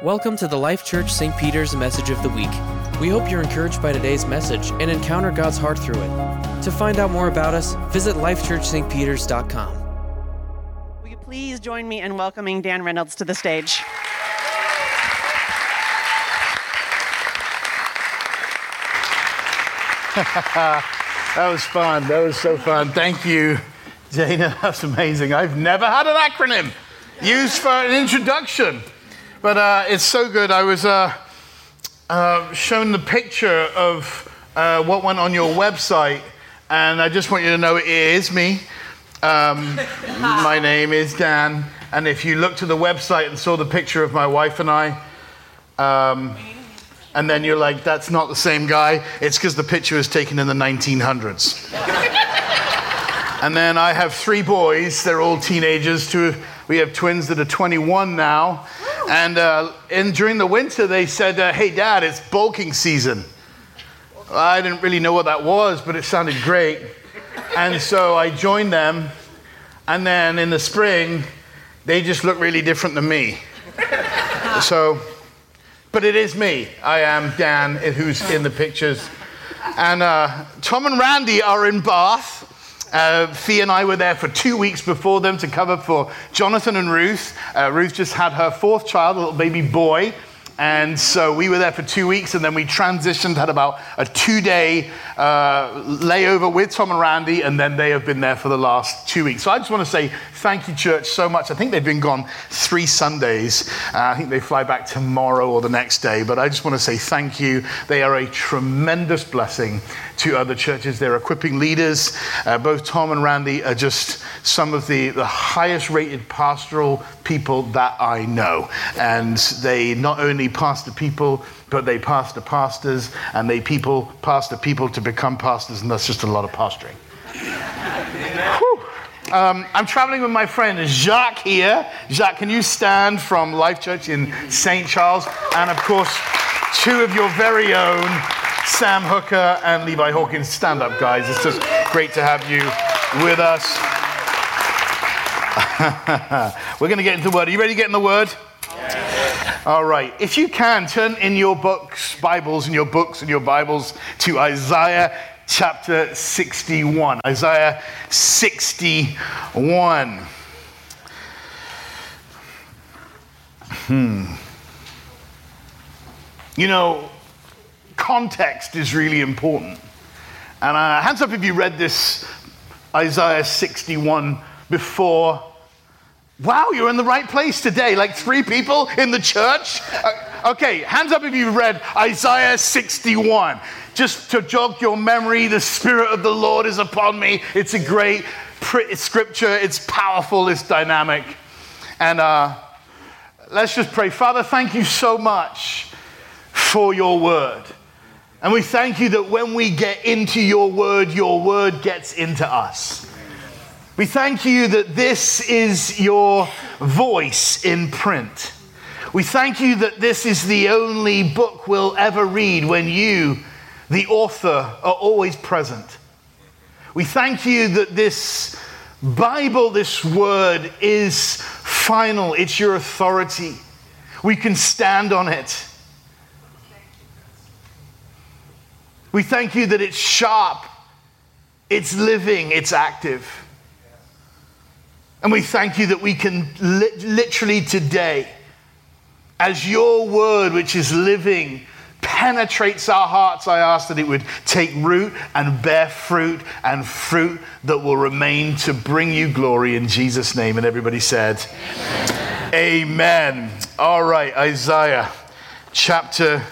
Welcome to the Life Church St. Peter's Message of the Week. We hope you're encouraged by today's message and encounter God's heart through it. To find out more about us, visit lifechurchstpeters.com. Will you please join me in welcoming Dan Reynolds to the stage? That was fun. That was so fun. Thank you, Dana. That's amazing. I've never had an acronym used for an introduction, but it's so good. I was shown the picture of what went on your website, and I just want you to know it is me. My name is Dan, and if you looked at the website and saw the picture of my wife and I, and then you're like, that's not the same guy, it's because the picture was taken in the 1900s. And then I have 3 boys, they're all teenagers. We have twins that are 21 now. And during the winter, they said, hey, Dad, it's bulking season. I didn't really know what that was, but it sounded great. And so I joined them. And then in the spring, they just look really different than me. But it is me. I am Dan, who's in the pictures. And Tom and Randy are in Bath. Fee and I were there for 2 weeks before them to cover for Jonathan and Ruth. Ruth just had her 4th child, a little baby boy. And so we were there for 2 weeks, and then we transitioned, had about a 2-day layover with Tom and Randy, and then they have been there for the last 2 weeks. So I just want to say thank you, church, so much. I think they've been gone 3 Sundays. I think they fly back tomorrow or the next day, but I just want to say thank you. They are a tremendous blessing to other churches. They're equipping leaders. Both Tom and Randy are just some of the highest rated pastoral people that I know. And they not only pastor people, but they pastor pastors, and they pastor people to become pastors, and that's just a lot of pastoring. I'm traveling with my friend Jacques here. Jacques, can you stand from Life Church in St. Charles? And of course, 2 of your very own, Sam Hooker and Levi Hawkins. Stand up, guys. It's just great to have you with us. We're going to get into the Word. Are you ready to get in the Word? Yeah. All right. If you can, turn in your Bibles to Isaiah chapter 61. Isaiah 61. You know, context is really important. And hands up if you read this Isaiah 61 before. Wow, you're in the right place today. Like 3 people in the church. Okay, hands up if you've read Isaiah 61. Just to jog your memory, the Spirit of the Lord is upon me. It's a great scripture. It's powerful. It's dynamic. And let's just pray. Father, thank you so much for your word. And we thank you that when we get into your word gets into us. We thank you that this is your voice in print. We thank you that this is the only book we'll ever read when you, the author, are always present. We thank you that this Bible, this word, is final. It's your authority. We can stand on it. We thank you that it's sharp, it's living, it's active. And we thank you that we can literally today, as your word, which is living, penetrates our hearts, I ask that it would take root and bear fruit, and fruit that will remain to bring you glory in Jesus' name. And everybody said, Amen. All right, Isaiah chapter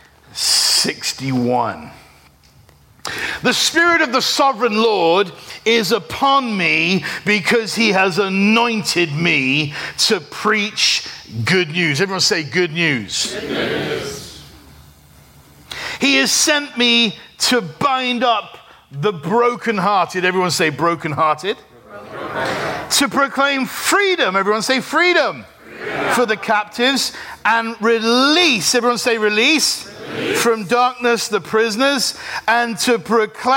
61. The Spirit of the Sovereign Lord is upon me because he has anointed me to preach good news. Everyone say good news. Good news. He has sent me to bind up the brokenhearted. Everyone say brokenhearted. To proclaim freedom. Everyone say freedom. For the captives, and release. Everyone say release. From darkness the prisoners, and to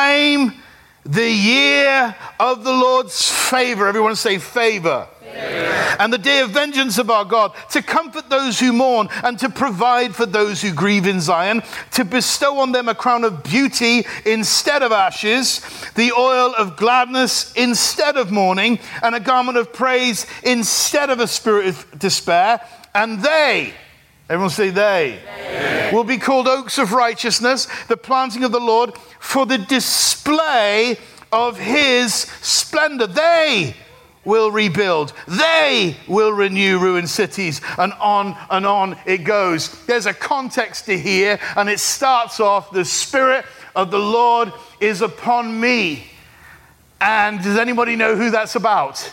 proclaim the year of the Lord's favor. Everyone say favor. And the day of vengeance of our God, to comfort those who mourn and to provide for those who grieve in Zion, to bestow on them a crown of beauty instead of ashes, the oil of gladness instead of mourning, and a garment of praise instead of a spirit of despair. And they, everyone say they, will be called oaks of righteousness, the planting of the Lord, for the display of his splendor. They will rebuild. They will renew ruined cities. And on it goes. There's a context to here, and it starts off, the Spirit of the Lord is upon me. And does anybody know who that's about?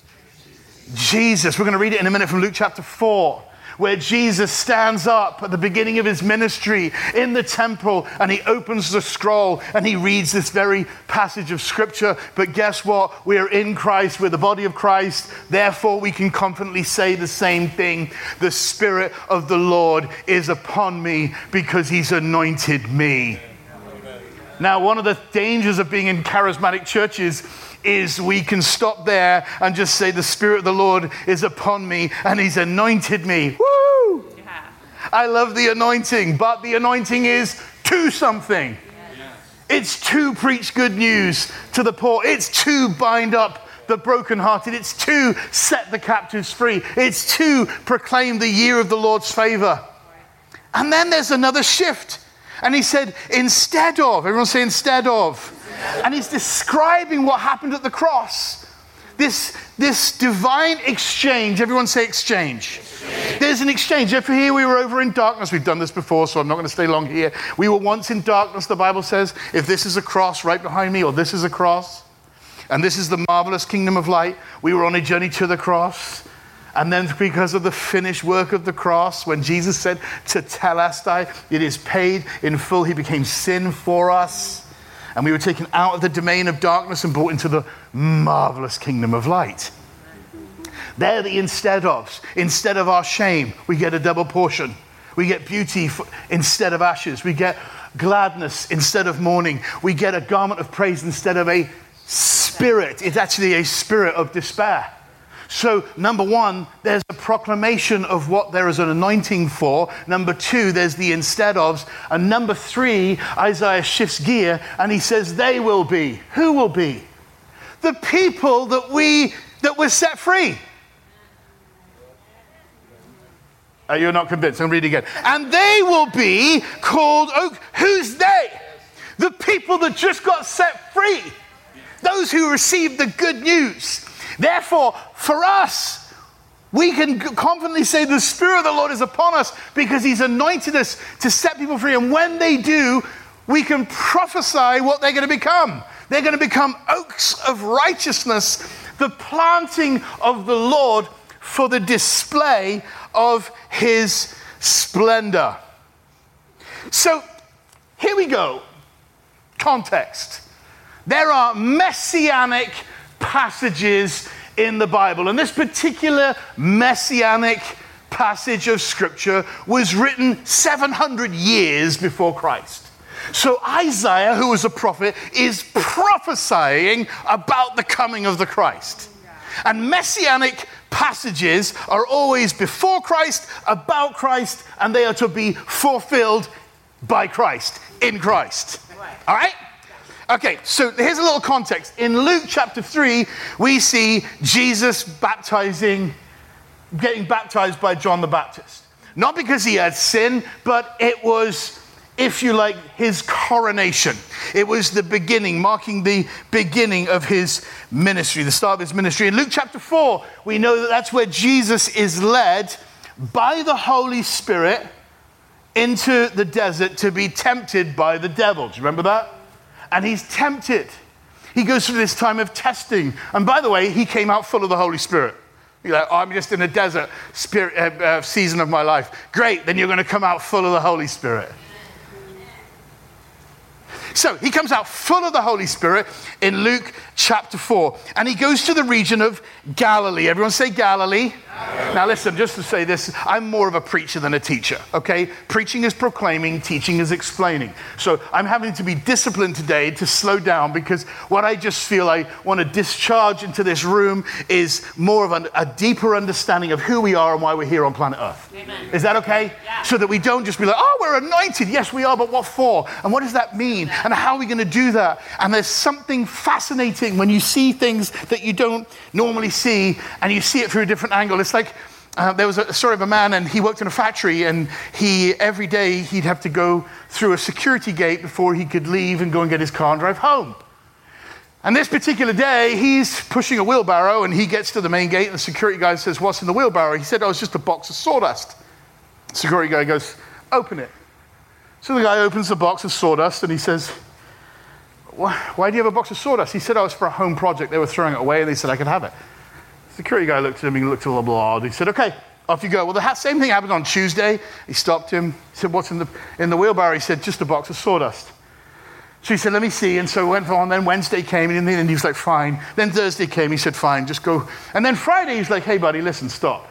Jesus. We're going to read it in a minute from Luke chapter 4. Where Jesus stands up at the beginning of his ministry in the temple, and he opens the scroll and he reads this very passage of scripture. But guess what? We are in Christ. We're the body of Christ. Therefore, we can confidently say the same thing. The Spirit of the Lord is upon me because he's anointed me. Now, one of the dangers of being in charismatic churches is we can stop there and just say, the Spirit of the Lord is upon me and he's anointed me. Woo! Yeah. I love the anointing, but the anointing is to something. Yes. It's to preach good news to the poor. It's to bind up the brokenhearted. It's to set the captives free. It's to proclaim the year of the Lord's favor. And then there's another shift. And he said, instead of, everyone say instead of. And he's describing what happened at the cross. This divine exchange. Everyone say exchange. There's an exchange. If here we were over in darkness, we've done this before, so I'm not going to stay long here. We were once in darkness, the Bible says. If this is a cross right behind me, or this is a cross, and this is the marvelous kingdom of light, we were on a journey to the cross. And then because of the finished work of the cross, when Jesus said to Telestai, it is paid in full, he became sin for us. And we were taken out of the domain of darkness and brought into the marvelous kingdom of light. They're the instead ofs. Instead of our shame, we get a double portion. We get beauty instead of ashes. We get gladness instead of mourning. We get a garment of praise instead of a spirit. It's actually a spirit of despair. So, number one, there's a proclamation of what there is an anointing for. Number two, there's the instead ofs. And number three, Isaiah shifts gear and he says they will be. Who will be? The people that were set free. You're not convinced. I'm going to read it again. And they will be called oak. Who's they? The people that just got set free. Those who received the good news. Therefore, for us, we can confidently say the Spirit of the Lord is upon us because he's anointed us to set people free. And when they do, we can prophesy what they're going to become. They're going to become oaks of righteousness, the planting of the Lord for the display of his splendor. So here we go. Context. There are messianic passages in the Bible, and this particular messianic passage of scripture was written 700 years before Christ. So Isaiah, who was a prophet, is prophesying about the coming of the Christ. And messianic passages are always before Christ, about Christ, and they are to be fulfilled by Christ, in Christ. All right? Okay, so here's a little context. In Luke chapter 3, we see Jesus getting baptized by John the Baptist. Not because he had sin, but it was, if you like, his coronation. It was the beginning, marking the beginning of his ministry, the start of his ministry. In Luke chapter 4, we know that that's where Jesus is led by the Holy Spirit into the desert to be tempted by the devil. Do you remember that? And he's tempted. He goes through this time of testing. And by the way, he came out full of the Holy Spirit. You're like, oh, I'm just in a desert season of my life. Great, then you're going to come out full of the Holy Spirit. So he comes out full of the Holy Spirit in Luke chapter 4. And he goes to the region of Galilee. Everyone say Galilee. Now listen, just to say this, I'm more of a preacher than a teacher, okay? Preaching is proclaiming, teaching is explaining. So I'm having to be disciplined today to slow down, because what I just feel I want to discharge into this room is more of a deeper understanding of who we are and why we're here on planet Earth. Amen. Is that okay? Yeah. So that we don't just be like, oh, we're anointed. Yes, we are, but what for? And what does that mean? And how are we going to do that? And there's something fascinating when you see things that you don't normally see, and you see it through a different angle. It's like there was a story of a man, and he worked in a factory, and every day he'd have to go through a security gate before he could leave and go and get his car and drive home. And this particular day, he's pushing a wheelbarrow, and he gets to the main gate, and the security guy says, "What's in the wheelbarrow?" He said, "Oh, it's just a box of sawdust." The security guy goes, "Open it." So the guy opens the box of sawdust, and he says, "Why do you have a box of sawdust?" He said, "Oh, it's for a home project. They were throwing it away, and they said I could have it." The security guy looked at him, he looked a little bit odd. He said, "Okay, off you go." Well, the same thing happened on Tuesday. He stopped him. He said, "What's in the wheelbarrow?" He said, "Just a box of sawdust." So he said, "Let me see." And so went on. Then Wednesday came, and he was like, "Fine." Then Thursday came. He said, "Fine, just go." And then Friday, he's like, "Hey, buddy, listen, stop.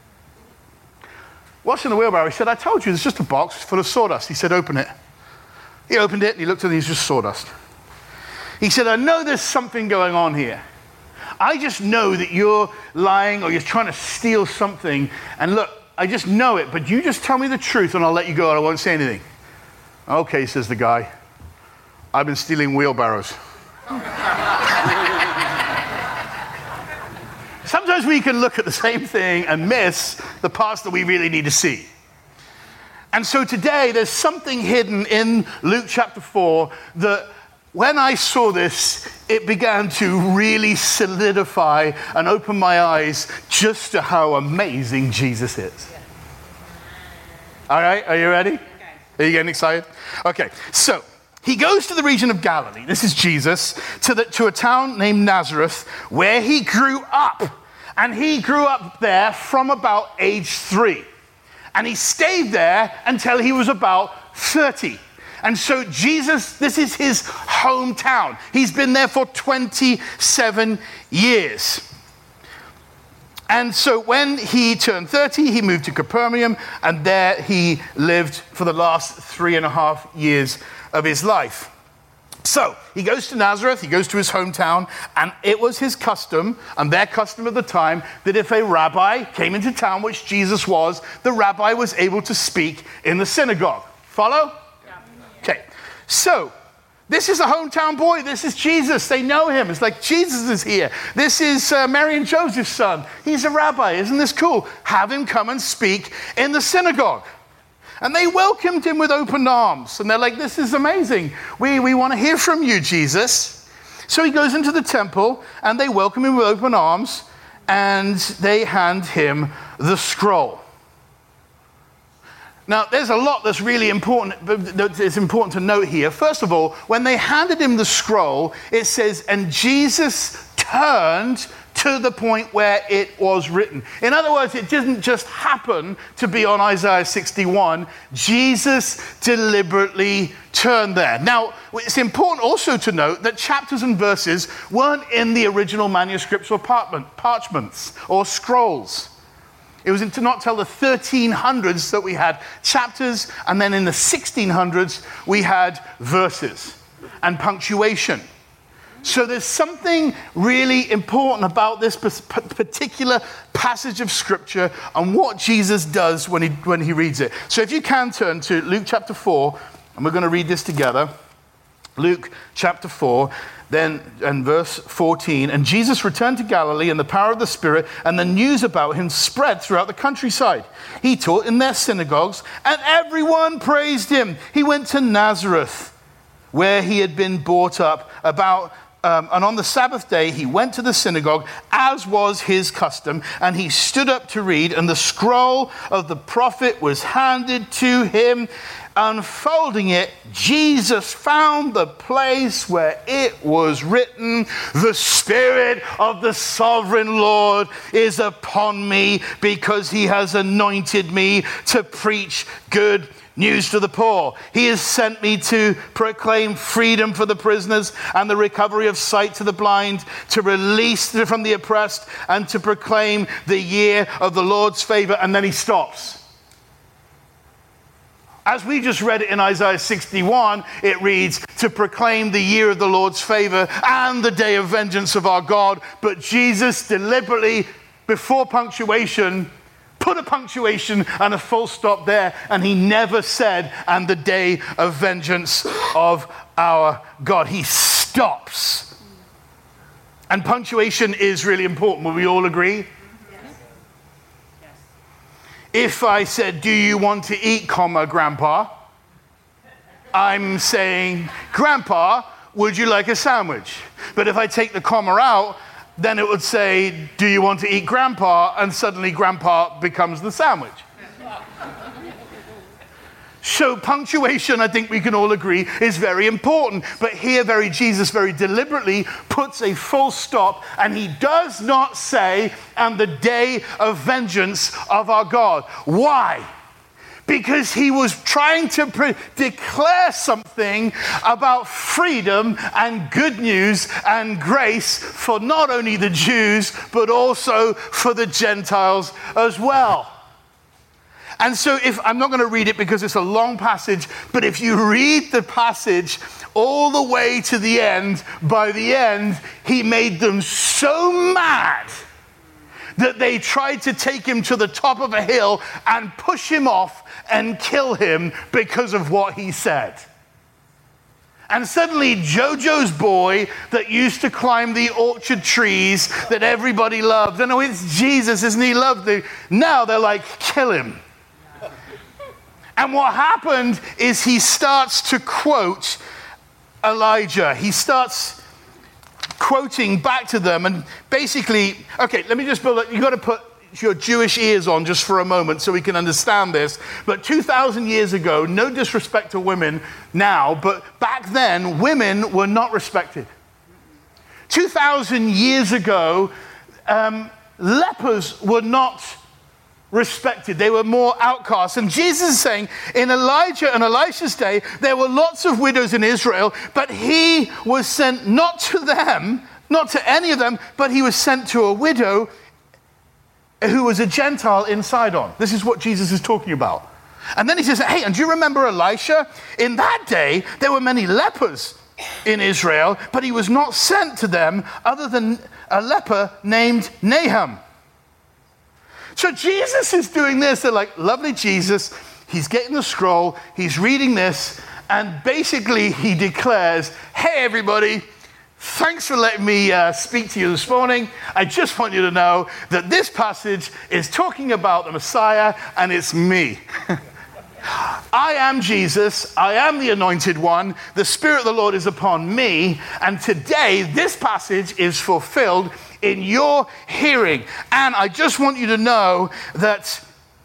What's in the wheelbarrow?" He said, "I told you, there's just a box full of sawdust." He said, "Open it." He opened it, and he looked at it, and he's just sawdust. He said, "I know there's something going on here. I just know that you're lying or you're trying to steal something. And look, I just know it, but you just tell me the truth and I'll let you go and I won't say anything." "Okay," says the guy. "I've been stealing wheelbarrows." Sometimes we can look at the same thing and miss the parts that we really need to see. And so today there's something hidden in Luke chapter 4 that when I saw this, it began to really solidify and open my eyes just to how amazing Jesus is. All right, are you ready? Okay. Are you getting excited? Okay, so he goes to the region of Galilee. This is Jesus, to a town named Nazareth, where he grew up. And he grew up there from about age 3. And he stayed there until he was about 30. And so Jesus, this is his hometown. He's been there for 27 years. And so when he turned 30, he moved to Capernaum, and there he lived for the last 3.5 years of his life. So he goes to Nazareth, he goes to his hometown, and it was his custom, and their custom at the time, that if a rabbi came into town, which Jesus was, the rabbi was able to speak in the synagogue. Follow? Okay, so this is a hometown boy. This is Jesus. They know him. It's like Jesus is here. This is Mary and Joseph's son. He's a rabbi. Isn't this cool? Have him come and speak in the synagogue. And they welcomed him with open arms. And they're like, "This is amazing. We want to hear from you, Jesus." So he goes into the temple, and they welcome him with open arms, and they hand him the scroll. Now, there's a lot that's really important, that is important to note here. First of all, when they handed him the scroll, it says, "And Jesus turned to the point where it was written." In other words, it didn't just happen to be on Isaiah 61. Jesus deliberately turned there. Now, it's important also to note that chapters and verses weren't in the original manuscripts or parchments or scrolls. It was not till the 1300s that we had chapters, and then in the 1600s we had verses and punctuation. So there's something really important about this particular passage of Scripture and what Jesus does when he reads it. So if you can turn to Luke chapter 4, and we're going to read this together. Luke chapter 4, then and verse 14. "And Jesus returned to Galilee in the power of the Spirit, and the news about him spread throughout the countryside. He taught in their synagogues, and everyone praised him. He went to Nazareth, where he had been brought up. And on the Sabbath day, he went to the synagogue, as was his custom, and he stood up to read, and the scroll of the prophet was handed to him. unfolding it, Jesus found the place where it was written, "The Spirit of the Sovereign Lord is upon me because he has anointed me to preach good news to the poor. He has sent me to proclaim freedom for the prisoners and the recovery of sight to the blind, to release from the oppressed, and to proclaim the year of the Lord's favor." And then he stops. As we just read it in Isaiah 61, it reads, "To proclaim the year of the Lord's favor and the day of vengeance of our God." But Jesus deliberately, before punctuation, put a punctuation and a full stop there, and he never said, "and the day of vengeance of our God." He stops. And punctuation is really important. Will we all agree? Yes. If I said, "Do you want to eat, Grandpa?" I'm saying, "Grandpa, would you like a sandwich?" But if I take the comma out, then it would say, "Do you want to eat, Grandpa?" And suddenly Grandpa becomes the sandwich. So punctuation, I think we can all agree, is very important. But here, Jesus very deliberately puts a full stop, and he does not say, "and the day of vengeance of our God." Why? Because he was trying to declare something about freedom and good news and grace for not only the Jews, but also for the Gentiles as well. And so I'm not going to read it because it's a long passage, but if you read the passage all the way to the end, by the end, he made them so mad that they tried to take him to the top of a hill and push him off and kill him because of what he said. And suddenly Jojo's boy that used to climb the orchard trees that everybody loved, and oh, it's Jesus, isn't he lovely? Now they're like, kill him. And what happened is he starts to quote Elijah. He starts quoting back to them, and basically, okay, let me just build it. You've got to put your Jewish ears on just for a moment so we can understand this. But 2,000 years ago, no disrespect to women now, but back then, women were not respected. 2,000 years ago, lepers were not respected. They were more outcasts. And Jesus is saying, in Elijah and Elisha's day, there were lots of widows in Israel, but he was sent not to them, not to any of them, but he was sent to a widow who was a Gentile in Sidon. This is what Jesus is talking about. And then he says, hey, and do you remember Elisha? In that day, there were many lepers in Israel, but he was not sent to them other than a leper named Nahum. So Jesus is doing this. They're like, lovely Jesus. He's getting the scroll. He's reading this. And basically he declares, hey, everybody, thanks for letting me speak to you this morning. I just want you to know that this passage is talking about the Messiah, and it's me. I am Jesus. I am the anointed one. The Spirit of the Lord is upon me. And today, this passage is fulfilled in your hearing. And I just want you to know that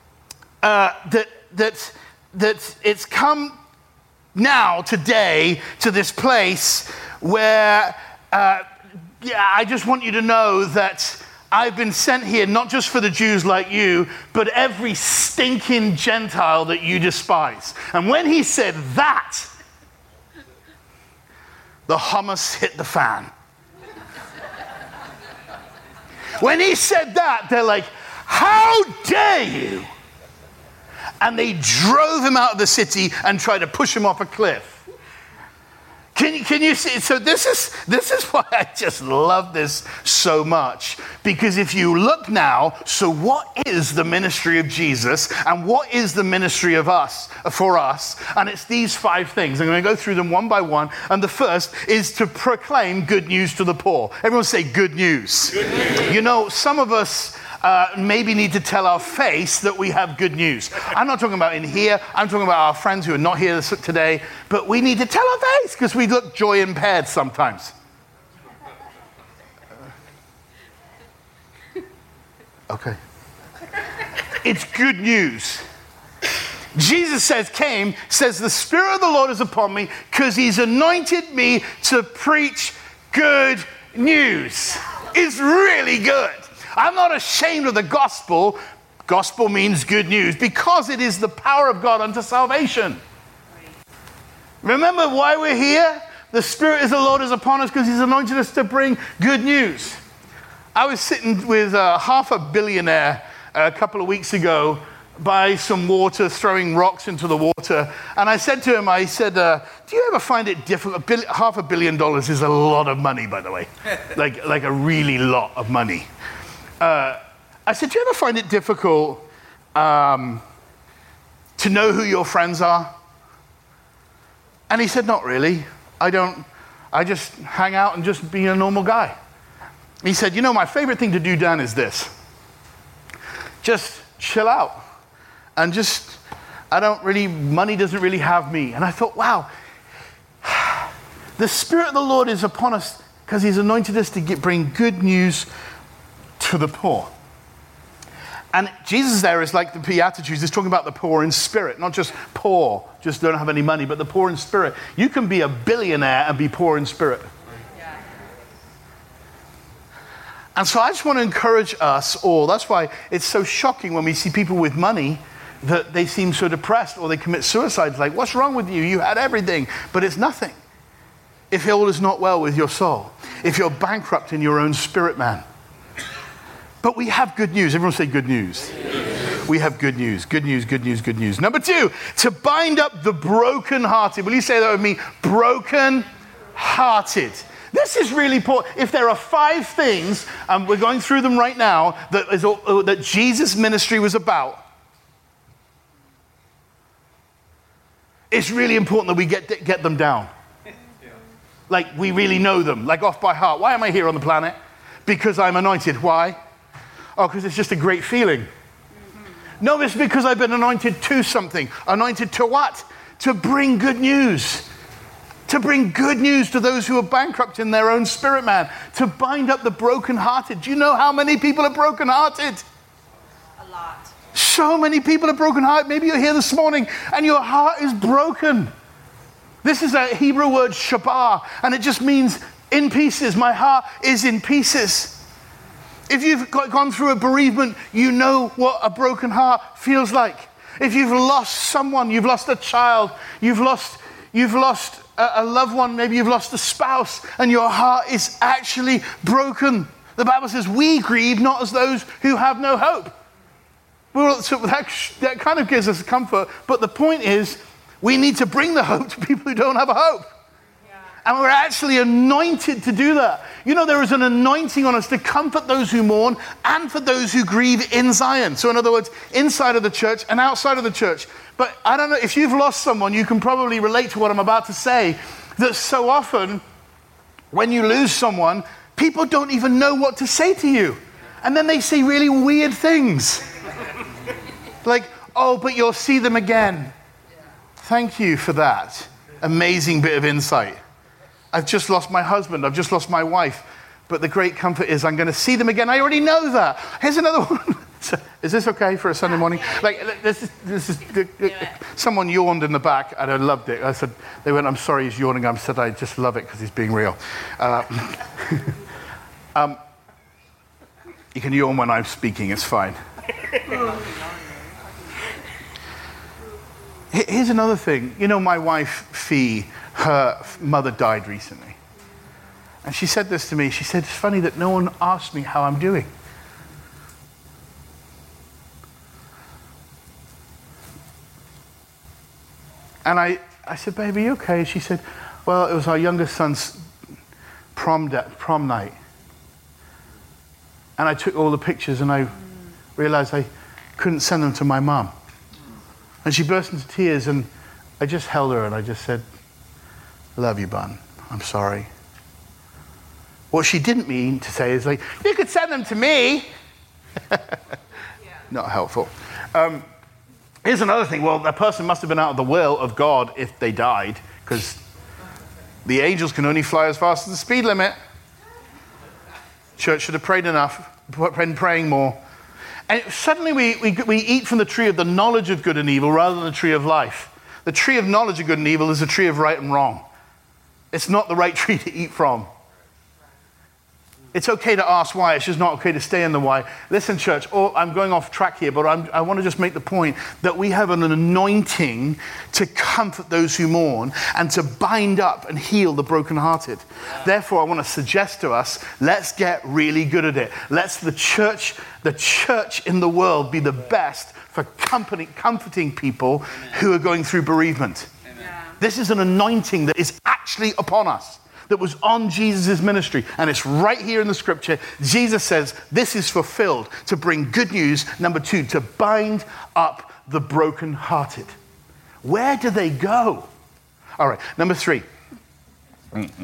that it's come now, today, to this place where, I just want you to know that I've been sent here not just for the Jews like you, but every stinking Gentile that you despise. And when he said that, the hummus hit the fan. When he said that, they're like, how dare you? And they drove him out of the city and tried to push him off a cliff. Can you see? So this is why I just love this so much. Because if you look now, so what is the ministry of Jesus, and what is the ministry of us, for us? And it's these 5 things. I'm going to go through them one by one. And the first is to proclaim good news to the poor. Everyone say good news. Good news. You know, some of us maybe need to tell our face that we have good news. I'm not talking about in here. I'm talking about our friends who are not here today. But we need to tell our face because we look joy impaired sometimes. Okay. It's good news. Jesus says, the Spirit of the Lord is upon me because he's anointed me to preach good news. It's really good. I'm not ashamed of the gospel. Gospel means good news because it is the power of God unto salvation. Remember why we're here? The Spirit of the Lord is upon us because he's anointed us to bring good news. I was sitting with half a billionaire a couple of weeks ago by some water, throwing rocks into the water. And I said to him, do you ever find it difficult? $500 million is a lot of money, by the way. like a really lot of money. I said, do you ever find it difficult to know who your friends are? And he said, not really. I don't. I just hang out and just be a normal guy. He said, my favorite thing to do, Dan, is this. Just chill out. And money doesn't really have me. And I thought, wow, the Spirit of the Lord is upon us because he's anointed us to bring good news to the poor. And Jesus there is like the Beatitudes. He's talking about the poor in spirit, not just poor, just don't have any money, but the poor in spirit. You can be a billionaire and be poor in spirit. Yeah. And so I just want to encourage us all. That's why it's so shocking when we see people with money that they seem so depressed or they commit suicide. It's like, what's wrong with you? You had everything, but it's nothing. If all is not well with your soul, if you're bankrupt in your own spirit, man. But we have good news. Everyone say good news. We have good news. Good news, good news, good news. Number 2, to bind up the brokenhearted. Will you say that with me? Brokenhearted. This is really important. If there are 5 things, and we're going through them right now, that Jesus' ministry was about, it's really important that we get them down. Like we really know them, like off by heart. Why am I here on the planet? Because I'm anointed. Why? Oh, because it's just a great feeling. Mm-hmm. No, it's because I've been anointed to something. Anointed to what? To bring good news. To bring good news to those who are bankrupt in their own spirit, man. To bind up the brokenhearted. Do you know how many people are brokenhearted? A lot. So many people are brokenhearted. Maybe you're here this morning and your heart is broken. This is a Hebrew word, shabah, and it just means in pieces. My heart is in pieces. If you've gone through a bereavement, you know what a broken heart feels like. If you've lost someone, you've lost a child, you've lost a loved one, maybe you've lost a spouse, and your heart is actually broken. The Bible says we grieve not as those who have no hope. So that kind of gives us comfort, but the point is we need to bring the hope to people who don't have a hope. And we're actually anointed to do that. There is an anointing on us to comfort those who mourn and for those who grieve in Zion. So in other words, inside of the church and outside of the church. But I don't know, if you've lost someone, you can probably relate to what I'm about to say. That so often, when you lose someone, people don't even know what to say to you. And then they say really weird things. Like, oh, but you'll see them again. Thank you for that amazing bit of insight. I've just lost my husband. I've just lost my wife. But the great comfort is I'm going to see them again. I already know that. Here's another one. Is this okay for a Sunday morning? Like, this is someone yawned in the back, and I loved it. They went, I'm sorry he's yawning. I said, I just love it because he's being real. You can yawn when I'm speaking. It's fine. Here's another thing. My wife, Fee, her mother died recently. And she said this to me. She said, it's funny that no one asked me how I'm doing. And I said, babe, are you okay? She said, well, it was our youngest son's prom night. And I took all the pictures and I realized I couldn't send them to my mom. And she burst into tears, and I just held her and I just said, I love you, Bun. I'm sorry. What she didn't mean to say is like, you could send them to me. Not helpful. Here's another thing. Well, that person must have been out of the will of God if they died, because the angels can only fly as fast as the speed limit. Church should have prayed enough, been praying more. And suddenly we eat from the tree of the knowledge of good and evil rather than the tree of life. The tree of knowledge of good and evil is the tree of right and wrong. It's not the right tree to eat from. It's okay to ask why. It's just not okay to stay in the why. Listen, church, I'm going off track here, but I want to just make the point that we have an anointing to comfort those who mourn and to bind up and heal the brokenhearted. Yeah. Therefore, I want to suggest to us, let's get really good at it. Let's the church in the world be the best for comforting people who are going through bereavement. Yeah. This is an anointing that is actually upon us, that was on Jesus' ministry. And it's right here in the scripture. Jesus says this is fulfilled to bring good news. Number 2, to bind up the brokenhearted. Where do they go? All right, number 3. Let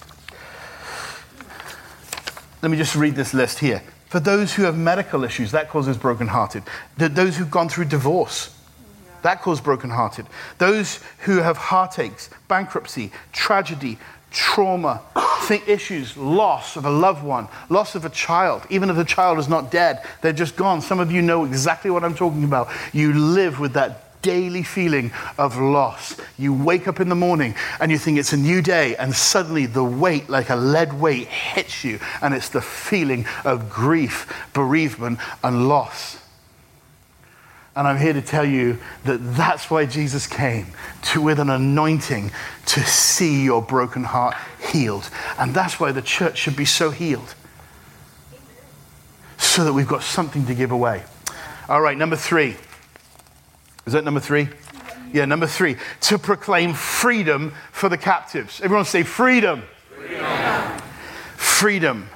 me just read this list here. For those who have medical issues, that causes brokenhearted. Those who've gone through divorce, that causes brokenhearted. Those who have heartaches, bankruptcy, tragedy, trauma, issues, loss of a loved one, loss of a child. Even if the child is not dead, they're just gone. Some of you know exactly what I'm talking about. You live with that daily feeling of loss. You wake up in the morning and you think it's a new day, and suddenly the weight, like a lead weight, hits you, and it's the feeling of grief, bereavement, and loss. And I'm here to tell you that that's why Jesus came, with an anointing to see your broken heart healed. And that's why the church should be so healed. So that we've got something to give away. All right, number 3. Is that number 3? Yeah, number 3. To proclaim freedom for the captives. Everyone say freedom. Freedom. Freedom.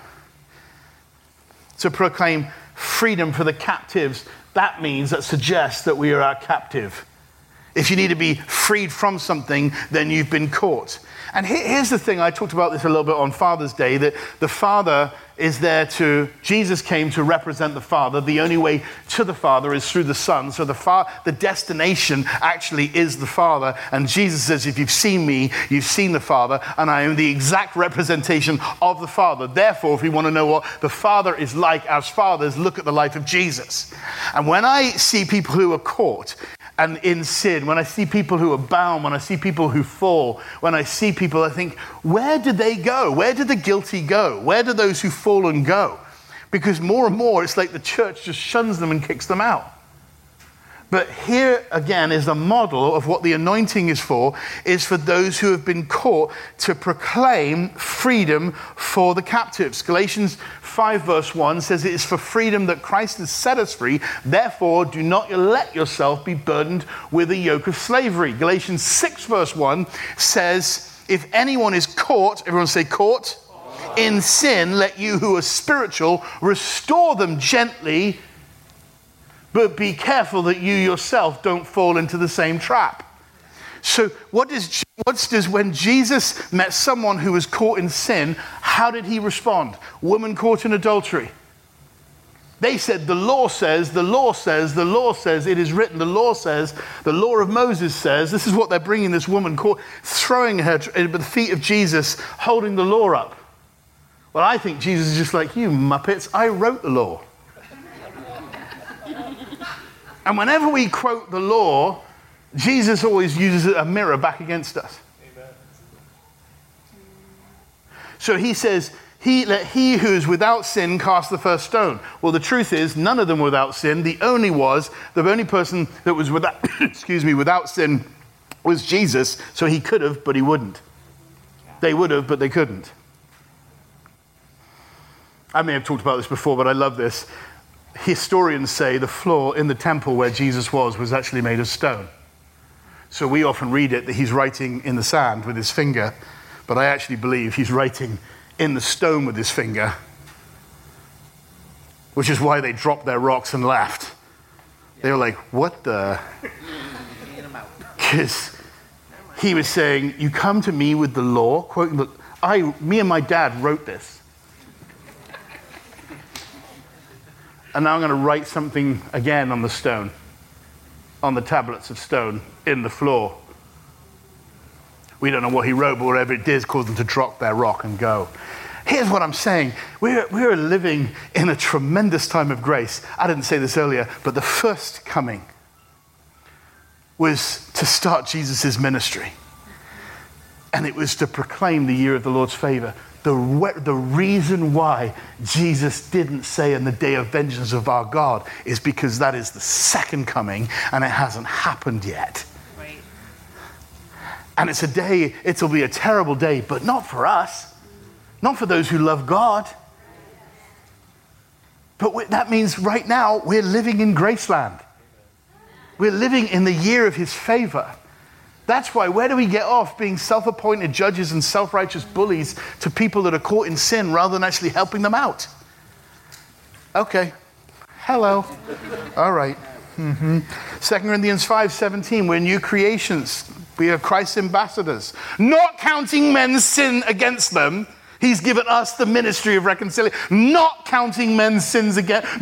To proclaim freedom for the captives. That suggests that we are our captive. If you need to be freed from something, then you've been caught. And here's the thing, I talked about this a little bit on Father's Day, that the Father is there Jesus came to represent the Father. The only way to the Father is through the Son. So the destination actually is the Father. And Jesus says, if you've seen me, you've seen the Father, and I am the exact representation of the Father. Therefore, if we want to know what the Father is like as fathers, look at the life of Jesus. And when I see people who are caught and in sin, when I see people who are bound, when I see people who fall, when I see people, I think, where did they go? Where did the guilty go? Where do those who've fallen go? Because more and more, it's like the church just shuns them and kicks them out. But here again is a model of what the anointing is for those who have been caught, to proclaim freedom for the captives. Galatians 5 verse 1 says it is for freedom that Christ has set us free. Therefore, do not let yourself be burdened with a yoke of slavery. Galatians 6 verse 1 says, if anyone is caught, everyone say caught, in sin, let you who are spiritual restore them gently, but be careful that you yourself don't fall into the same trap. So when Jesus met someone who was caught in sin, how did he respond? Woman caught in adultery. They said, the law says, the law says, the law says, it is written, the law says, the law of Moses says. This is what they're bringing this woman caught, throwing her at the feet of Jesus, holding the law up. Well, I think Jesus is just like, you muppets, I wrote the law. And whenever we quote the law, Jesus always uses a mirror back against us. Amen. So he says, let he who is without sin cast the first stone. Well, the truth is, none of them were without sin. The only person that was without, without sin was Jesus. So he could have, but he wouldn't. They would have, but they couldn't. I may have talked about this before, but I love this. Historians say the floor in the temple where Jesus was actually made of stone. So we often read it that he's writing in the sand with his finger, but I actually believe he's writing in the stone with his finger, which is why they dropped their rocks and left. They were like, what the? Because he was saying, you come to me with the law, quoting me and my dad wrote this. And now I'm going to write something again on the stone, on the tablets of stone in the floor. We don't know what he wrote, but whatever it did caused them to drop their rock and go. Here's what I'm saying. We're living in a tremendous time of grace. I didn't say this earlier, but the first coming was to start Jesus' ministry. And it was to proclaim the year of the Lord's favor. The reason why Jesus didn't say in the day of vengeance of our God is because that is the second coming and it hasn't happened yet. Right. And it's a day, it'll be a terrible day, but not for us, not for those who love God. But that means right now we're living in Graceland. We're living in the year of his favor. That's why, where do we get off being self-appointed judges and self-righteous bullies to people that are caught in sin rather than actually helping them out? Okay. Hello. All right. 2 Corinthians 5:17, we're new creations. We are Christ's ambassadors. Not counting men's sin against them. He's given us the ministry of reconciliation. Not counting men's sins against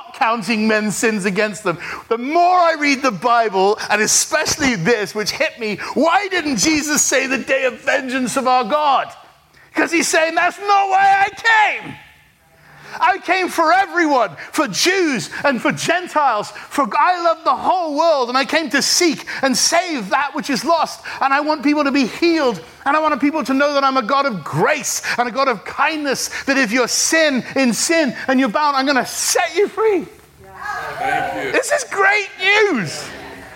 them. The more I read the Bible, and especially this, which hit me, why didn't Jesus say the day of vengeance of our God? Because he's saying that's not why I came. I came for everyone, for Jews and for Gentiles, for I love the whole world, and I came to seek and save that which is lost, and I want people to be healed, and I want people to know that I'm a God of grace and a God of kindness, that if you're in sin and you're bound, I'm going to set you free. Thank you. This is great news.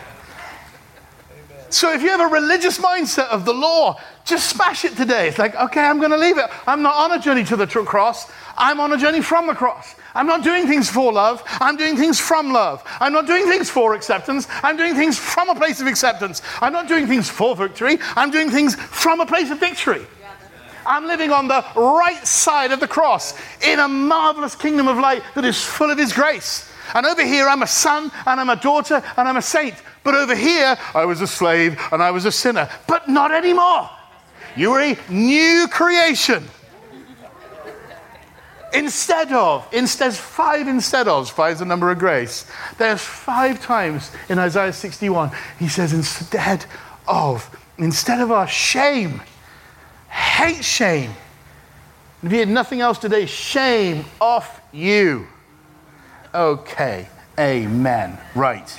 So if you have a religious mindset of the law, just smash it today. It's like, okay, I'm going to leave it. I'm not on a journey to the cross. I'm on a journey from the cross. I'm not doing things for love. I'm doing things from love. I'm not doing things for acceptance. I'm doing things from a place of acceptance. I'm not doing things for victory. I'm doing things from a place of victory. I'm living on the right side of the cross in a marvelous kingdom of light that is full of his grace. And over here, I'm a son, and I'm a daughter, and I'm a saint. But over here, I was a slave, and I was a sinner. But not anymore. You are a new creation. Instead, five is the number of grace. There's 5 times in Isaiah 61, he says, instead of our shame, hate shame. If you had nothing else today, shame off you. Okay, amen. Right.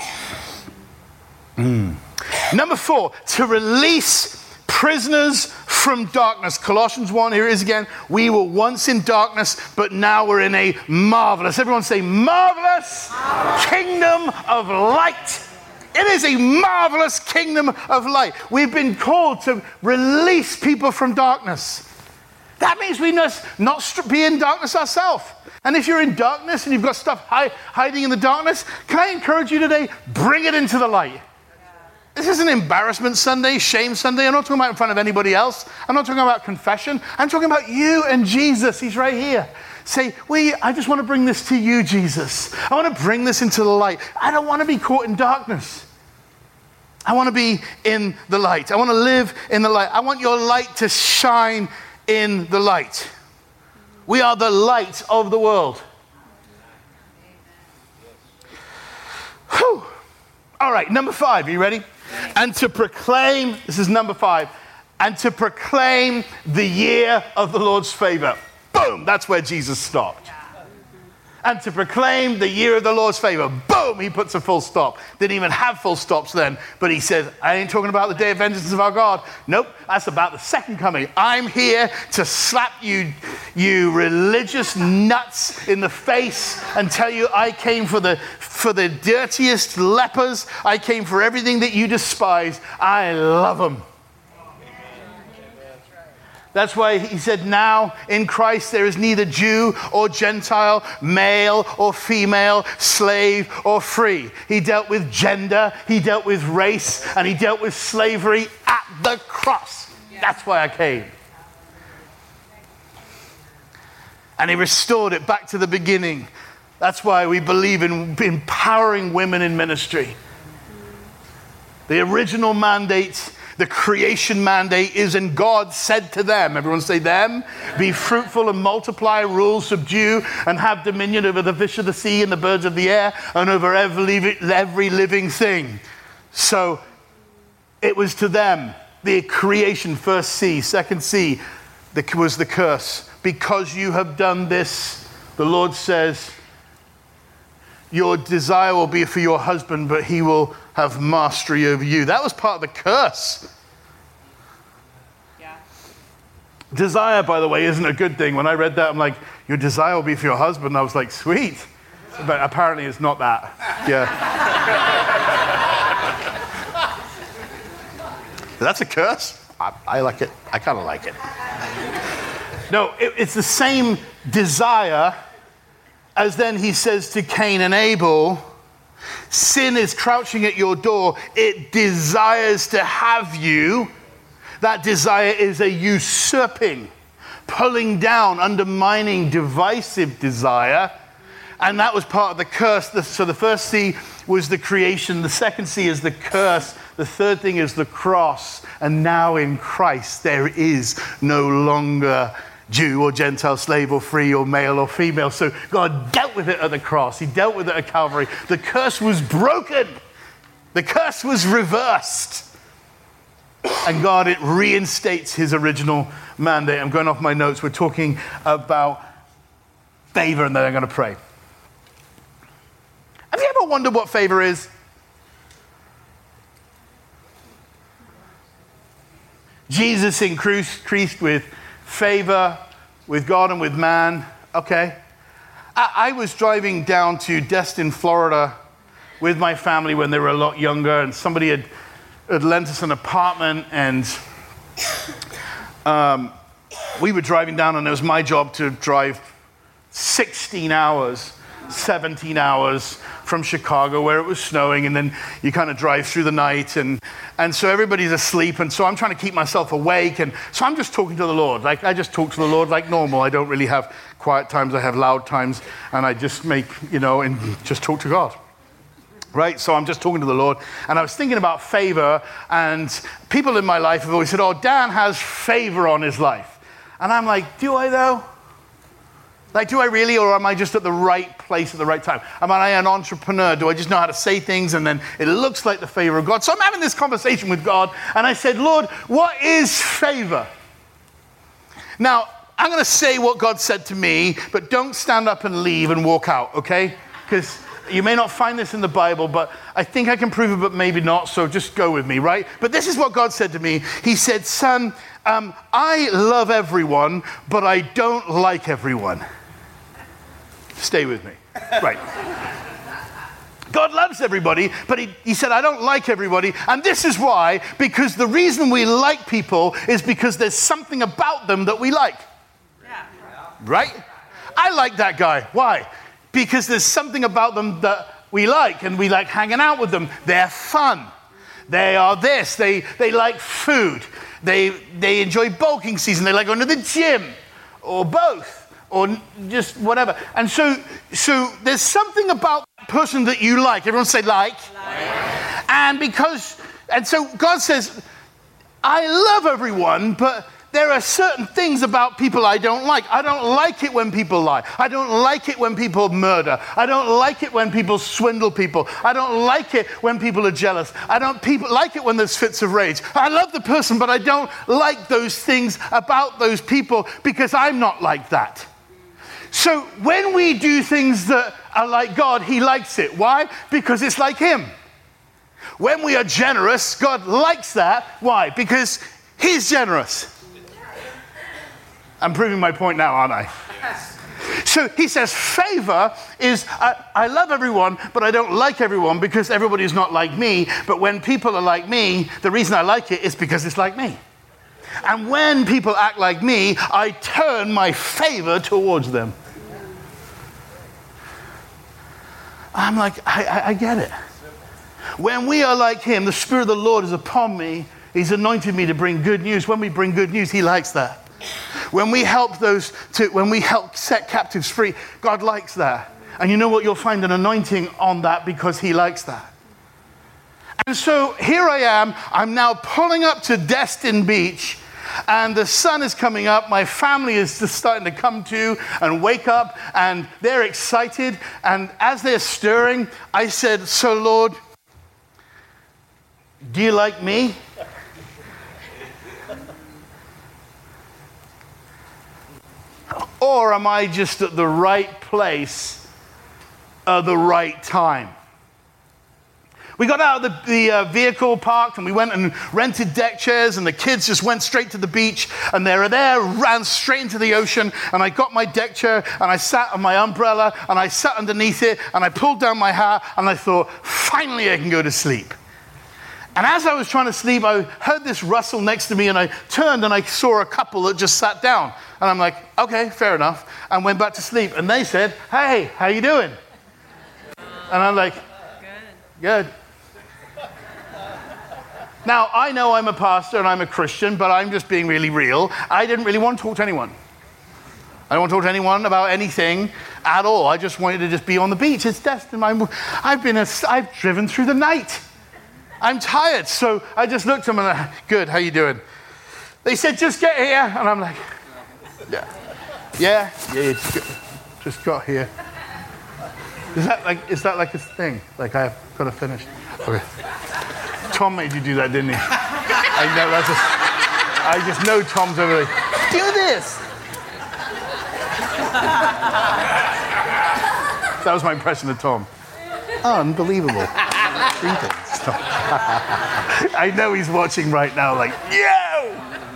Number 4, to release prisoners from darkness. Colossians 1, here it is again. We were once in darkness, but now we're in a marvelous, everyone say marvelous, kingdom of light. It is a marvelous kingdom of light. We've been called to release people from darkness. That means we must not be in darkness ourselves. And if you're in darkness and you've got stuff hiding in the darkness, can I encourage you today, bring it into the light. This isn't Embarrassment Sunday, Shame Sunday. I'm not talking about in front of anybody else. I'm not talking about confession. I'm talking about you and Jesus. He's right here. Say, I just want to bring this to you, Jesus. I want to bring this into the light. I don't want to be caught in darkness. I want to be in the light. I want to live in the light. I want your light to shine in the light. We are the light of the world. Whew. All right, number 5. Are you ready? And to proclaim, this is number 5, and to proclaim the year of the Lord's favor. Boom, that's where Jesus stopped. And to proclaim the year of the Lord's favor. Boom, he puts a full stop. Didn't even have full stops then, but he said, I ain't talking about the day of vengeance of our God. Nope, that's about the second coming. I'm here to slap you religious nuts in the face and tell you I came for the dirtiest lepers. I came for everything that you despise. I love them. That's why he said, now in Christ there is neither Jew or Gentile, male or female, slave or free. He dealt with gender, he dealt with race, and he dealt with slavery at the cross. That's why I came. And he restored it back to the beginning. That's why we believe in empowering women in ministry. The original mandate, the creation mandate is, and God said to them, everyone say them, be fruitful and multiply, rule, subdue, and have dominion over the fish of the sea and the birds of the air and over every living thing. So it was to them, the creation, first C, second C, was the curse. because you have done this, the Lord says, your desire will be for your husband, but he will have mastery over you. That was part of the curse. Yeah. Desire, by the way, isn't a good thing. When I read that, I'm like, your desire will be for your husband. I was like, sweet. But apparently it's not that. Yeah. That's a curse. I like it. I kind of like it. No, it's the same desire as then he says to Cain and Abel, sin is crouching at your door. It desires to have you. That desire is a usurping, pulling down, undermining, divisive desire. And that was part of the curse. So the first C was the creation. The second C is the curse. The third thing is the cross. And now in Christ, there is no longer Jew or Gentile, slave or free or male or female. So God dealt with it at the cross. He dealt with it at Calvary. The curse was broken. The curse was reversed. And God, it reinstates his original mandate. I'm going off my notes. We're talking about favor, and then I'm going to pray. Have you ever wondered what favor is? Jesus increased with favor with God and with man. Okay. I was driving down to Destin, Florida with my family when they were a lot younger, and somebody had lent us an apartment, and we were driving down, and it was my job to drive 16 hours, 17 hours from Chicago where it was snowing, and then you kind of drive through the night, and so everybody's asleep, and so I'm trying to keep myself awake, and so I'm just talking to the Lord. Like, I just talk to the Lord like normal. I don't really have quiet times. I have loud times, and I just and just talk to God. Right? So I'm just talking to the Lord, and I was thinking about favor, and people in my life have always said, oh, Dan has favor on his life. And I'm like, do I though? Like, do I really, or am I just at the right place at the right time? Am I an entrepreneur? Do I just know how to say things, and then it looks like the favor of God? So I'm having this conversation with God, and I said, Lord, what is favor? Now, I'm going to say what God said to me, but don't stand up and leave and walk out, okay? Because you may not find this in the Bible, but I think I can prove it, but maybe not, so just go with me, right? But this is what God said to me. He said, son, I love everyone, but I don't like everyone. Stay with me. Right. God loves everybody, but he said, I don't like everybody. And this is why, because the reason we like people is because there's something about them that we like. Yeah. Right? I like that guy. Why? Because there's something about them that we like, and we like hanging out with them. They're fun. They are this. They like food. They enjoy bulking season. They like going to the gym, or both, or just whatever. And so there's something about that person that you like. Everyone say like. And so God says, I love everyone, but there are certain things about people I don't like. I don't like it when people lie. I don't like it when people murder. I don't like it when people swindle people. I don't like it when people are jealous. I don't like it when there's fits of rage. I love the person, but I don't like those things about those people because I'm not like that. So when we do things that are like God, he likes it. Why? Because it's like him. When we are generous, God likes that. Why? Because he's generous. I'm proving my point now, aren't I? Yes. So he says favor is, I love everyone, but I don't like everyone because everybody's not like me. But when people are like me, the reason I like it is because it's like me. And when people act like me, I turn my favor towards them. I'm like, I get it. When we are like him, the Spirit of the Lord is upon me. He's anointed me to bring good news. When we bring good news, he likes that. When we help set captives free, God likes that. And you know what? You'll find an anointing on that because he likes that. And so here I am. I'm now pulling up to Destin Beach, and the sun is coming up. My family is just starting to come to and wake up, and they're excited. And as they're stirring, I said, so Lord, do you like me? Or am I just at the right place at the right time? We got out of the vehicle parked and we went and rented deck chairs, and the kids just went straight to the beach, and they were there, ran straight into the ocean, and I got my deck chair and I sat on my umbrella and I sat underneath it and I pulled down my hat and I thought, finally I can go to sleep. And as I was trying to sleep, I heard this rustle next to me, and I turned and I saw a couple that just sat down. And I'm like, okay, fair enough, and went back to sleep. And they said, hey, how you doing? And I'm like, good. Now, I know I'm a pastor and I'm a Christian, but I'm just being really real. I didn't really want to talk to anyone. I don't want to talk to anyone about anything at all. I just wanted to just be on the beach. It's destined. I've driven through the night. I'm tired. So I just looked at them and I, good, how you doing? They said, just get here. And I'm like, yeah, just got here. Is that like a thing? Like I've got to finish? Okay. Tom made you do that, didn't he? I just know Tom's over there. Do this. That was my impression of Tom. Unbelievable. I know he's watching right now, like, yo!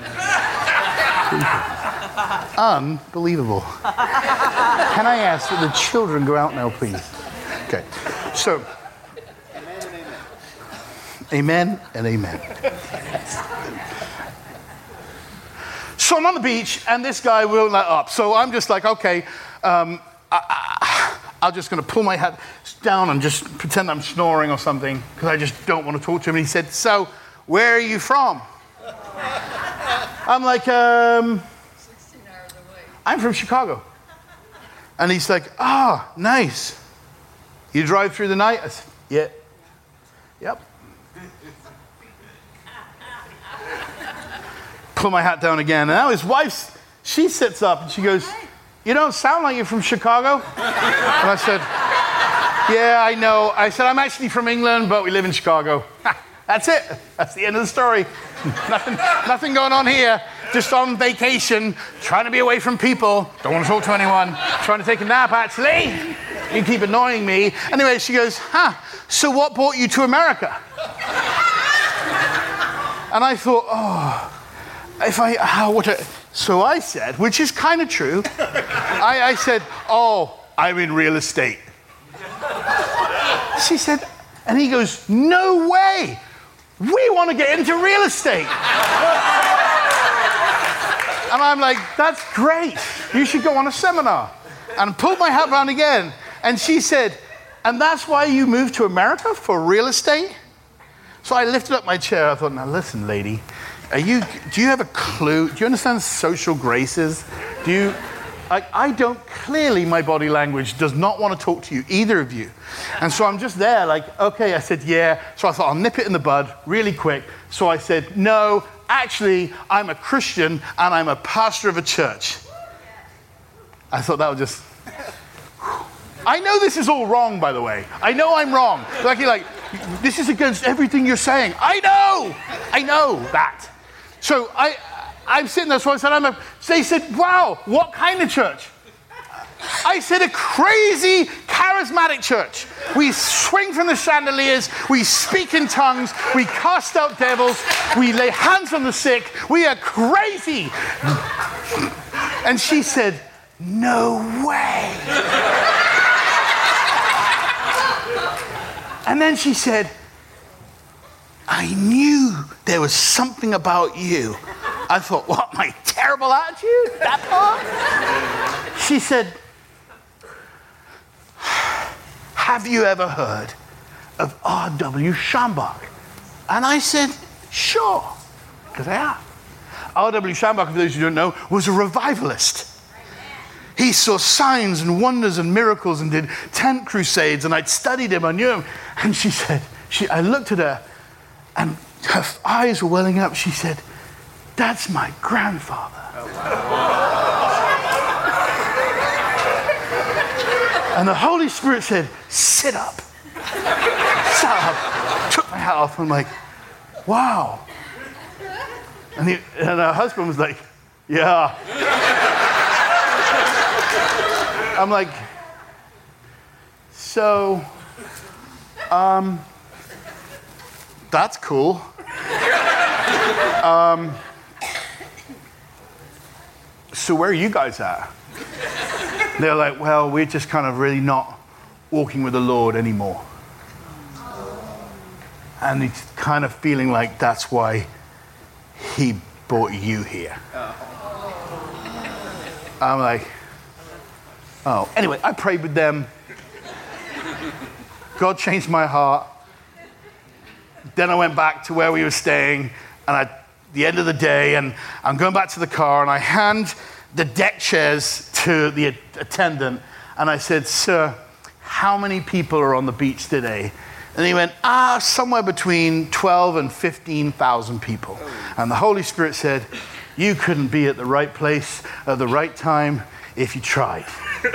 Unbelievable. Can I ask that the children go out now, please? Okay. So. Amen and amen. So I'm on the beach, and this guy won't let up. So I'm just like, okay, I'm just going to pull my hat down and just pretend I'm snoring or something, because I just don't want to talk to him. And he said, so, where are you from? I'm like, 16 hours away. I'm from Chicago. And he's like, nice. You drive through the night? I said, yeah. Yep. Pull my hat down again. And now his wife, she sits up and she goes, you don't sound like you're from Chicago. And I said, yeah, I know. I said, I'm actually from England, but we live in Chicago. That's it. That's the end of the story. Nothing going on here. Just on vacation, trying to be away from people. Don't want to talk to anyone. Trying to take a nap, actually. You keep annoying me. Anyway, she goes, so what brought you to America? And I thought, so I said, which is kind of true, I said, I'm in real estate. She said, and he goes, no way, we want to get into real estate. And I'm like, that's great, you should go on a seminar. And pulled my hat down again, and she said, and that's why you moved to America, for real estate? So I lifted up my chair. I thought, now listen, lady, do you have a clue? Do you understand social graces? Clearly my body language does not want to talk to you, either of you. And so I'm just there like, okay, I said, yeah. So I thought, I'll nip it in the bud really quick. So I said, no, actually, I'm a Christian and I'm a pastor of a church. I thought that would just... I know this is all wrong, by the way. I know I'm wrong. Like, this is against everything you're saying. I know that. So I'm sitting there, so I said, they said, wow, what kind of church? I said, a crazy, charismatic church. We swing from the chandeliers, we speak in tongues, we cast out devils, we lay hands on the sick, we are crazy. And she said, no way. And then she said, I knew there was something about you. I thought, what, my terrible attitude? That part? She said, have you ever heard of R.W. Schambach? And I said, sure, because I have. R.W. Schambach, for those who don't know, was a revivalist. He saw signs and wonders and miracles and did tent crusades, and I'd studied him, I knew him. And she said, I looked at her, and her eyes were welling up. She said, that's my grandfather. And the Holy Spirit said, sit up. Sat up, took my hat off, and I'm like, wow. And her husband was like, yeah. I'm like, so, that's cool. So where are you guys at? They're like, well, we're just kind of really not walking with the Lord anymore. And it's kind of feeling like that's why he brought you here. I'm like, oh. Anyway, I prayed with them. God changed my heart. Then I went back to where we were staying, and at the end of the day, and I'm going back to the car, and I hand the deck chairs to the attendant, and I said, sir, how many people are on the beach today? And he went, somewhere between 12 and 15,000 people. And the Holy Spirit said, you couldn't be at the right place at the right time if you tried.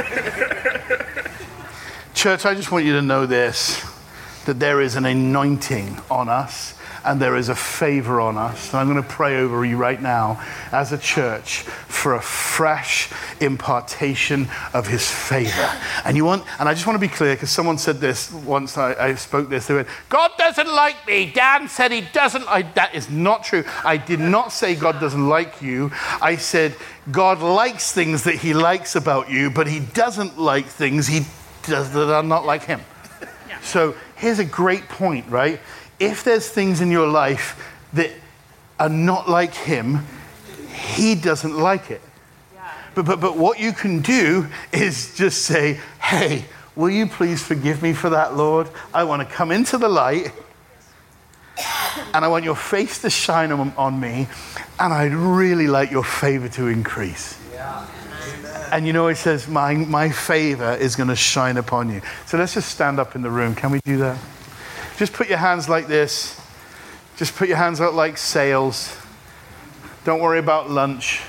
Church, I just want you to know this, that there is an anointing on us and there is a favor on us. And I'm going to pray over you right now as a church for a fresh impartation of his favor. And I just want to be clear, because someone said this once, I spoke this, they went, God doesn't like me. Dan said he doesn't like. That is not true. I did not say God doesn't like you. I said God likes things that he likes about you, but he doesn't like things he does that are not like him. Yeah. So here's a great point, right? If there's things in your life that are not like him, he doesn't like it. Yeah. But what you can do is just say, hey, will you please forgive me for that, Lord? I want to come into the light, and I want your face to shine on me, and I'd really like your favor to increase. Yeah. And you know, it says, my favor is going to shine upon you. So let's just stand up in the room. Can we do that? Just put your hands like this. Just put your hands out like sails. Don't worry about lunch.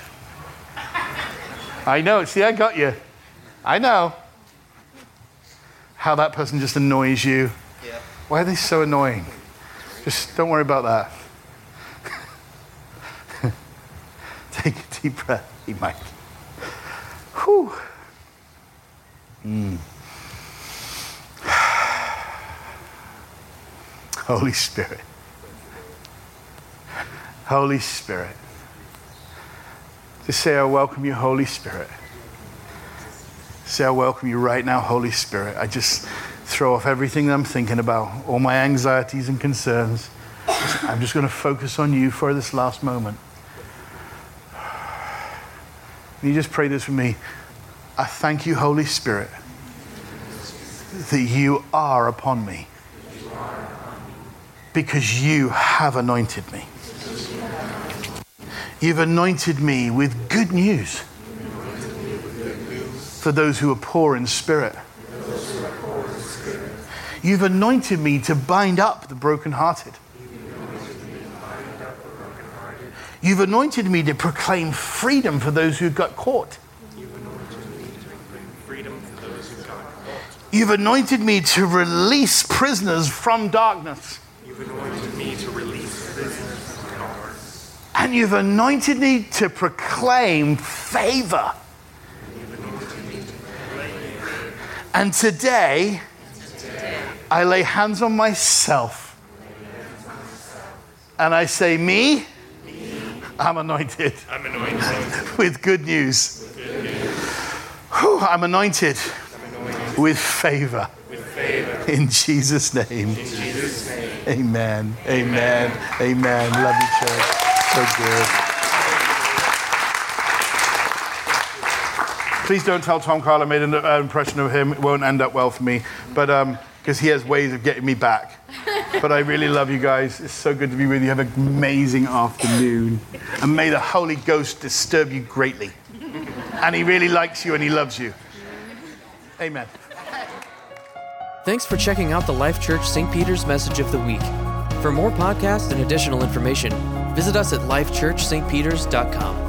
I know. See, I got you. I know. How that person just annoys you. Yeah. Why are they so annoying? Just don't worry about that. Take a deep breath. Hey, Mike. Whew. Holy Spirit. Holy Spirit. Just say, I welcome you, Holy Spirit. Say, I welcome you right now, Holy Spirit. I just throw off everything that I'm thinking about, all my anxieties and concerns. I'm just going to focus on you for this last moment. Can you just pray this with me? I thank you, Holy Spirit, that you are upon me. Because you have anointed me. You've anointed me with good news for those who are poor in spirit. You've anointed me to bind up the brokenhearted. You've anointed me to proclaim freedom for those who got caught. You've anointed me to release prisoners from darkness. Anointed me to release prisoners from darkness. And you've anointed me to proclaim favor. And today, I lay hands on myself. And I say, me, I'm anointed. I'm anointed. With good news. Whew, I'm anointed. With favor. In Jesus' name. Amen. Amen. Amen. Love you, church. So good. Please don't tell Tom Carl I made an impression of him. It won't end up well for me. But because he has ways of getting me back. But I really love you guys. It's so good to be with you. Have an amazing afternoon. And may the Holy Ghost disturb you greatly. And he really likes you and he loves you. Amen. Thanks for checking out the Life Church St. Peter's Message of the Week. For more podcasts and additional information, visit us at lifechurchstpeters.com.